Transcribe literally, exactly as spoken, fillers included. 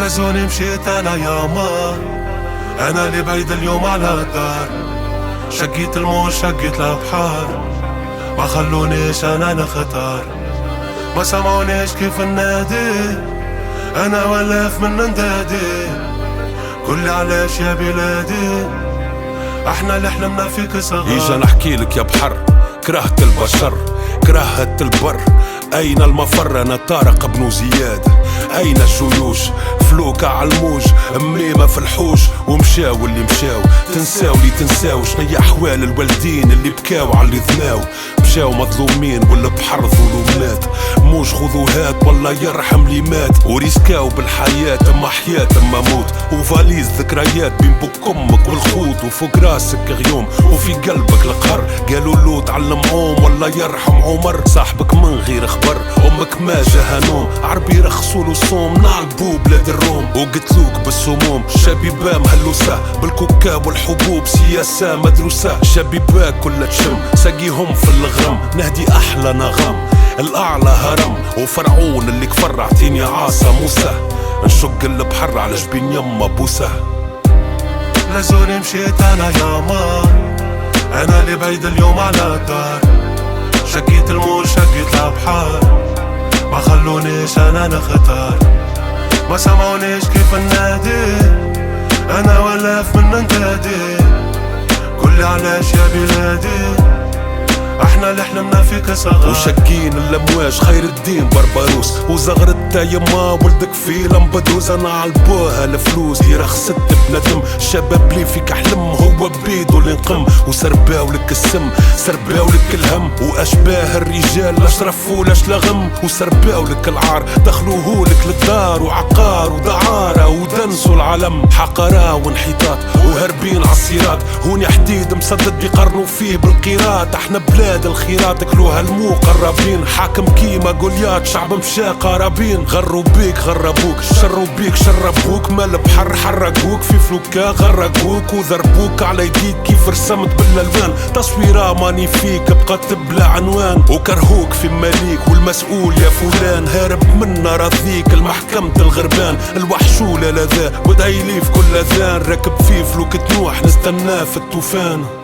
لزوني مشيت انا ياما، انا اللي بعيد اليوم على الدار. شقيت الموج شقيت الابحار، ما خلونيش انا نختار. ما سمعونيش كيف ننادي، انا ولف من ندادي. قولي علاش يا بلادي، احنا اللي حلمنا فيك صغار. يجا نحكيلك يا بحر، كرهت البشر كرهت البر. أين المفر؟ أنا طارق بن زياد. أين الجيوش؟ فلوكة عالموج ميمة في الحوش. ومشاو اللي مشاو، تنساو اللي تنساو. شنيا أحوال الوالدين اللي بكاو عاللي ذناو؟ مشاو مظلومين والبحر ظلمات. موج خذو هات والله يرحم لي مات. وريسكاو بالحياة اما حياة اما موت. وفاليز ذكريات بين بوك امك والخوت. وفوق راسك غيوم وفي قلبك القهر. قالوا له تعلم عوم والله يرحم عمر. صاحبك من غير خبر، امك ما جاها نوم. عربي رخصوا له صوم نعلبو بلاد الروم. وقتلوك بالسموم شبيبة مهلوسة بالكوكا والحبوب. سياسة مدروسة شبيبة كلها تشم ساقيهم في الغرم. نهدي احلى نغم الاعلى هرم. وفرعون اللي كفر عطيني عاصة موسى. نشق البحر على جبين يما بوسة. لزوني مشيت انا ياما، انا اللي بعيد اليوم على الدار. شقيت الموج شقيت الابحار، ما خلونيش انا نختار. ما سمعونيش كيف ننادي، انا ولف من ندادي. قولي علاش يا بلادي، احنا اللي حلمنا فيك صغار. وشقين الامواج خير الدين بربروس. وزغرت يما ولدك في لمبدوز. انا عالبوها الفلوس اللي رخصت بندم. الشباب اللي فيك حلم هو بيدو اللي نقم. وسرباو لك السم سرباو لك الهم. واشباه الرجال لا شرفوا لاش لغم. وسرباو لك العار دخلوه لك للدار. وعقار ودعارة ودنسوا العلم. حقرة وانحطاط وهربين عالصراط. هوني حديد مسدد بيقرنوا فيه بالقيرات. احنا بلاد الخيرات كلوها المقربين. حاكم كيما جوليات شعب مشى قرابين. غروا بيك غربوك شروا بيك شربوك. ما البحر حرقوك في فلوكا غرقوك. وضربوك على يديك كيف رسمت بالالوان. تصويره ماني فيك بقى تبلع عنوان. وكرهوك في مليك والمسؤول يا فلان. هارب منا رضيك المحكمة الغربان. الوحشولة لذا ودعيلي في كل اذان. راكب فيه فلوك تنوح نستناه في الطوفان.